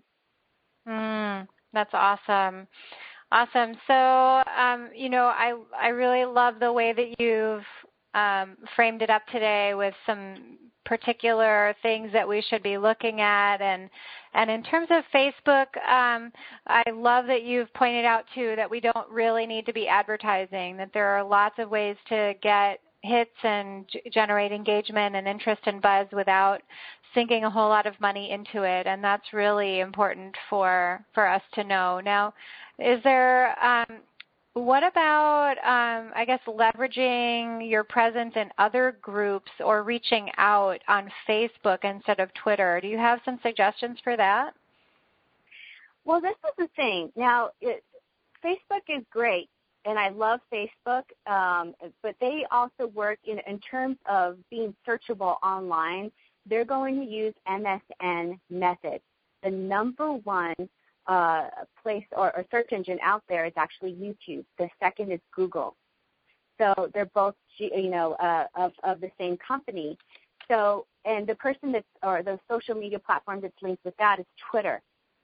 Mm, that's awesome. Awesome. So, um, you know, I I really love the way that you've um, framed it up today with some particular things that we should be looking at. And and in terms of Facebook, um, I love that you've pointed out, too, that we don't really need to be advertising, that there are lots of ways to get hits and g- generate engagement and interest and buzz without sinking a whole lot of money into it. And that's really important for, for us to know. Now, is there... Um, What about, um, I guess, leveraging your presence in other groups or reaching out on Facebook instead of Twitter? Do you have some suggestions for that? Well, this is the thing. Now, it, Facebook is great, and I love Facebook, um, but they also work in, in terms of being searchable online. They're going to use M S N methods. The number one Uh, place or, or search engine out there is actually YouTube. The second is Google. So they're both, you know, uh, of, of the same company. So, and the person that's, or the social media platform that's linked with that is Twitter.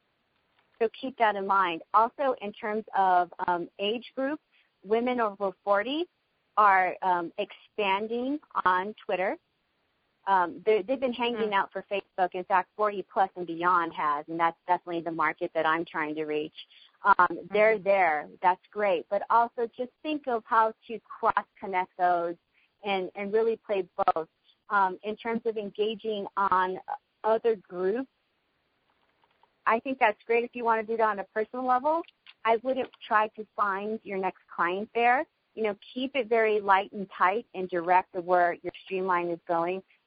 So keep that in mind. Also, in terms of um, age group, women over forty are um, expanding on Twitter. Um, they've been hanging out for Facebook. In fact, forty plus and beyond has, and that's definitely the market that I'm trying to reach. Um, they're there. That's great. But also just think of how to cross-connect those and, and really play both. Um, in terms of engaging on other groups, I think that's great if you want to do that on a personal level. I wouldn't try to find your next client there. You know, keep it very light and tight and direct to where your streamline is going.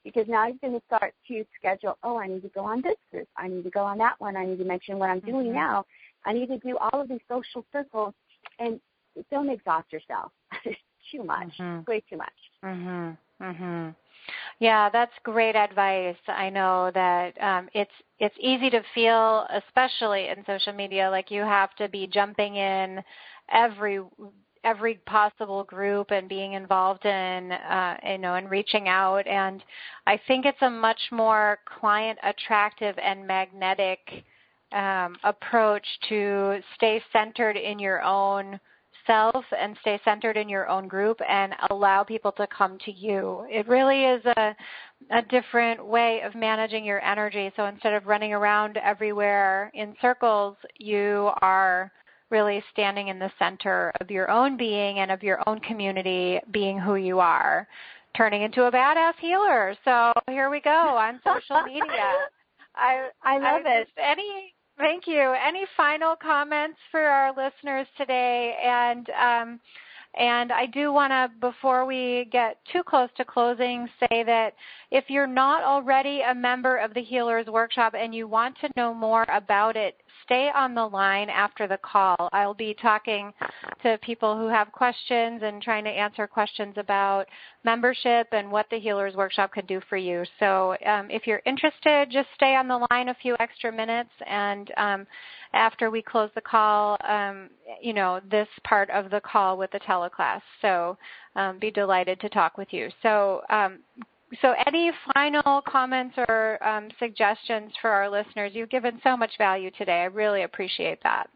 because now you're going to start to schedule, oh, I need to go on this group. I need to go on that one. I need to mention what I'm mm-hmm. doing now. I need to do all of these social circles, and don't exhaust yourself. Too much, mm-hmm. way too much. Mm-hmm. Mm-hmm. Yeah, that's great advice. I know that um, it's it's easy to feel, especially in social media, like you have to be jumping in every every possible group and being involved in, uh, you know, and reaching out. And I think it's a much more client attractive and magnetic um, approach to stay centered in your own self and stay centered in your own group and allow people to come to you. It really is a, a different way of managing your energy. So instead of running around everywhere in circles, you are really standing in the center of your own being and of your own community, being who you are, turning into a badass healer. So here we go on social media. I I love I it. Any Thank you. Any final comments for our listeners today? And um, and I do want to, before we get too close to closing, say that if you're not already a member of the Healers Workshop and you want to know more about it, stay on the line after the call. I'll be talking to people who have questions and trying to answer questions about membership and what the Healers Workshop could do for you. So um, if you're interested, just stay on the line a few extra minutes, and um, after we close the call, um, you know, this part of the call with the teleclass. So um, be delighted to talk with you. So um, So any final comments or um, suggestions for our listeners? You've given so much value today. I really appreciate that.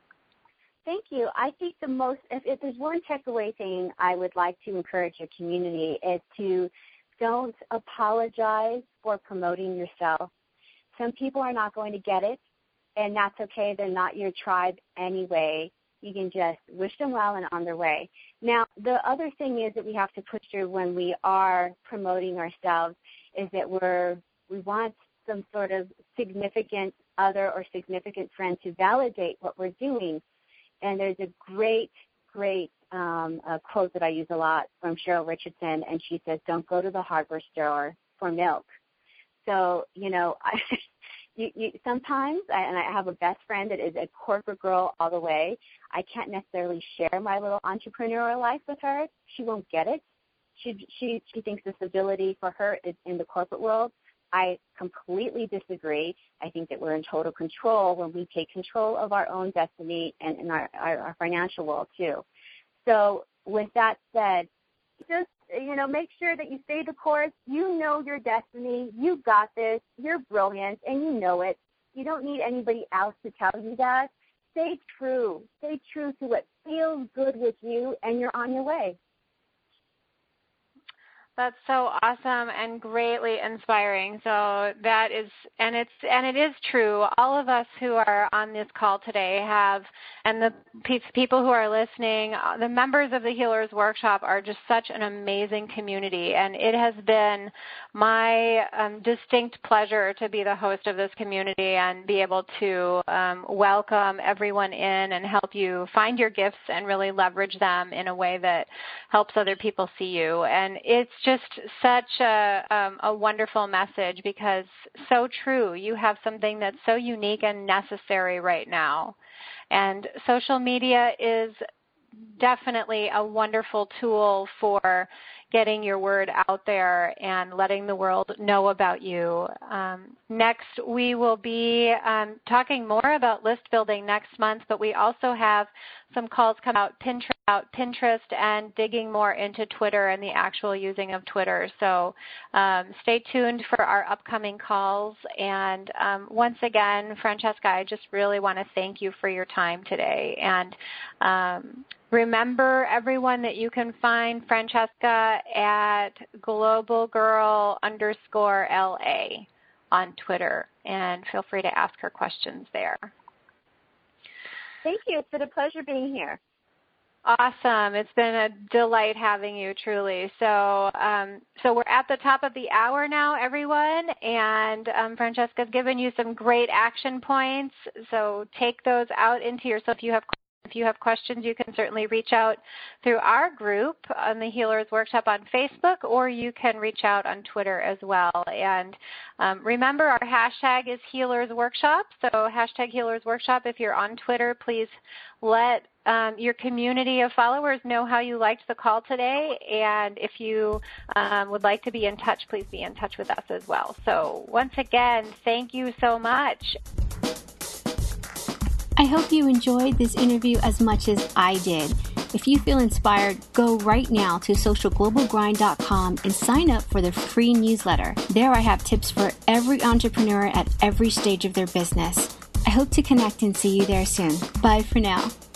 Thank you. I think the most, if, if there's one takeaway thing I would like to encourage your community is to don't apologize for promoting yourself. Some people are not going to get it, and that's okay. They're not your tribe anyway. You can just wish them well and on their way. Now, the other thing is that we have to push through when we are promoting ourselves is that we're we want some sort of significant other or significant friend to validate what we're doing. And there's a great, great um, a quote that I use a lot from Cheryl Richardson, and she says, "Don't go to the hardware store for milk." So, you know, I, you, you, sometimes, I, and I have a best friend that is a corporate girl all the way. I can't necessarily share my little entrepreneurial life with her. She won't get it. She she she thinks this ability for her is in the corporate world. I completely disagree. I think that we're in total control when we take control of our own destiny and in our, our, our financial world too. So with that said, just, you know, make sure that you stay the course. You know your destiny. You got this. You're brilliant, and you know it. You don't need anybody else to tell you that. Stay true. Stay true to what feels good with you, and you're on your way. That's so awesome and greatly inspiring. So that is, and it's, and it is true. All of us who are on this call today have, and the people who are listening, the members of the Healers Workshop are just such an amazing community. And it has been my um, distinct pleasure to be the host of this community and be able to um, welcome everyone in and help you find your gifts and really leverage them in a way that helps other people see you. And it's just such a, um, a wonderful message, because so true. You have something that's so unique and necessary right now. And social media is definitely a wonderful tool for getting your word out there and letting the world know about you. Um, next, we will be um, talking more about list building next month, but we also have some calls come out Pinterest, out Pinterest and digging more into Twitter and the actual using of Twitter. So um, stay tuned for our upcoming calls. And um, once again, Francesca, I just really want to thank you for your time today. And um, remember, everyone, that you can find Francesca at global girl underscore L A on Twitter, and feel free to ask her questions there. Thank you. It's been a pleasure being here. Awesome. It's been a delight having you, truly. So um, so we're at the top of the hour now, everyone, and um, Francesca's given you some great action points. So take those out into yourself. If you have questions If you have questions, you can certainly reach out through our group on the Healers Workshop on Facebook, or you can reach out on Twitter as well. And um, remember, our hashtag is Healers Workshop, so hashtag Healers Workshop. If you're on Twitter, please let um, your community of followers know how you liked the call today, and if you um, would like to be in touch, please be in touch with us as well. So once again, thank you so much. I hope you enjoyed this interview as much as I did. If you feel inspired, go right now to social global grind dot com and sign up for the free newsletter. There I have tips for every entrepreneur at every stage of their business. I hope to connect and see you there soon. Bye for now.